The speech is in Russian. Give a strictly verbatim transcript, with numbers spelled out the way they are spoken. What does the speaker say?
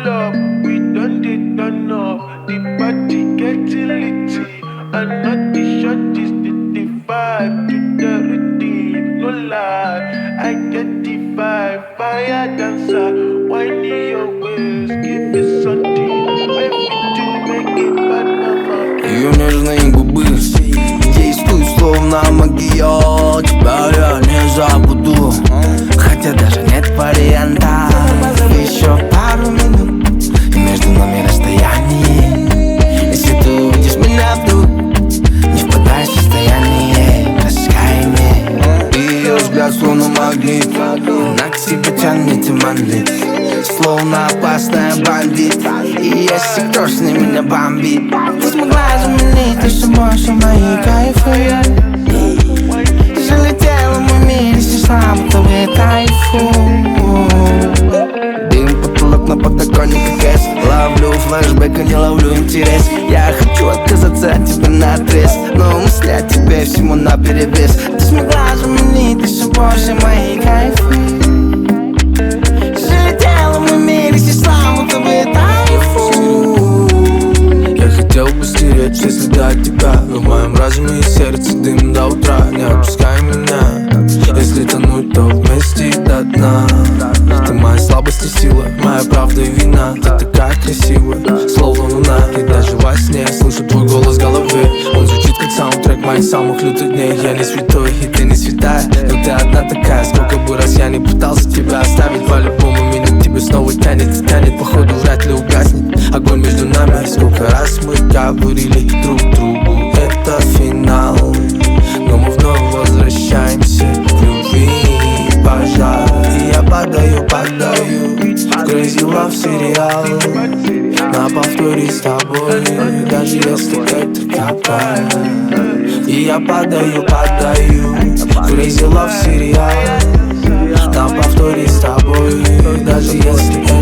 pull up, we done dey turn up. The party getting litty, and not the shorties did the vibe to the rhythm. No lie, I get the vibe, fire dancer, whining your waist, give me something, make me to make it bad mama. Ее нежные губы действуют словно магия. Тебя я не забуду, хотя даже нет варианта. Еще пару минут, и между нами расстояние. Если ты увидишь меня вдруг, не впадай в состояние раскаяния. Ее взгляд словно магнит, она к себе тянет и манит, словно опасная бандит. И если крошни меня бомбит, ты смогла заменить лишь больше мои кайфы. Ты залетела в мой мир и снесла будто бы тайфун. Дым, потолок на подоконнике кэс. Ловлю флешбэк, а не ловлю интерес. Я хочу отказаться от тебя наотрез, но мысли о тебе всему наперевес. Ты смогла заменить лишь больше мои кайфы. Залетела в мой мир и снесла будто бы тайфун. Я хотел бы стереть все следы от тебя, но в моем разуме и сердце дым до утра. Не отпускай меня, если тонуть, то вместе до дна. Ты моя слабость и сила, моя правда и вина. Ты такая красивая, словно луна. И даже во сне я слышу твой голос в голове. Он звучит как саундтрек моих самых лютых дней. Я не святой, и ты не святая, но ты одна такая. Сколько бы раз я не пытался тебя оставить, по-любому меня к тебе снова тянет и тянет. Походу вряд ли угаснет огонь между нами. Сколько раз мы говорили друг другу, это финал, но мы вновь возвращаемся в любви и пожар. И я падаю, падаю в Crazy Love сериал на повторе с тобой, даже если это капает. И я падаю, падаю в Crazy Love сериал на повторе с тобой, даже если